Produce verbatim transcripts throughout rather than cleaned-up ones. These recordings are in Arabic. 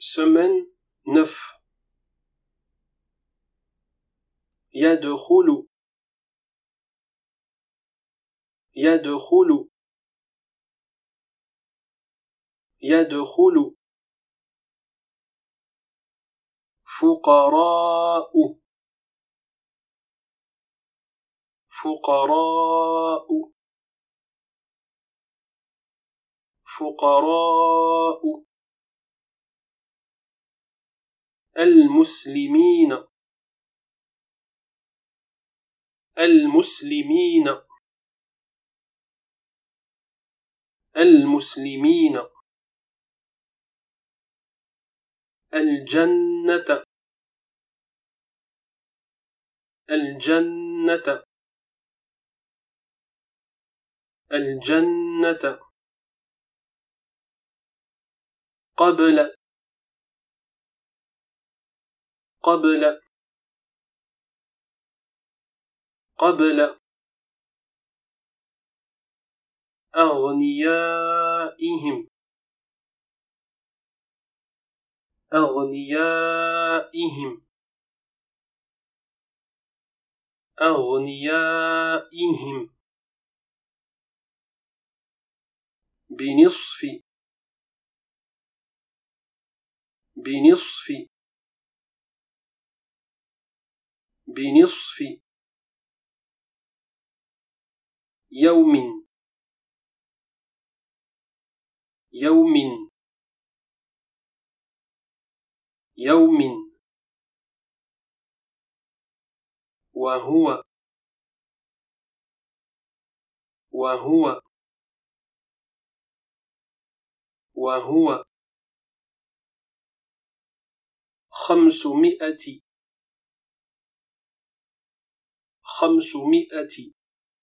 semaine neuf. يدخل يدخل يدخل فقراء فقراء فقراء المسلمين المسلمين المسلمين الجنة الجنة الجنة قبل قبل قبل أغنيائهم أغنيائهم أغنيائهم بنصف بنصف بنصف يوم يوم يوم وهو وهو وهو خمسمائة خمسمائة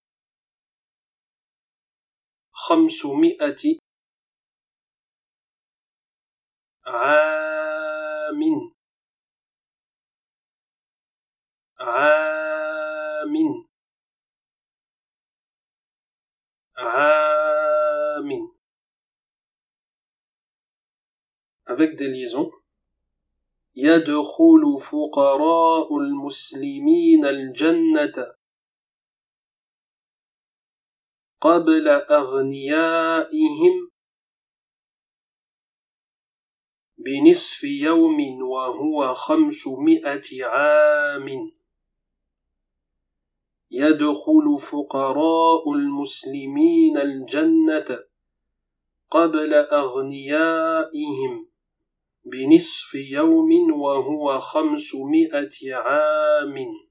خمسمائة عام عام عام avec des liaisons. يدخل فقراء المسلمين الجنة قبل أغنيائهم بنصف يوم وهو خمسمائة عام. يدخل فقراء المسلمين الجنة قبل أغنيائهم بنصف يوم وهو خمسمائة عام.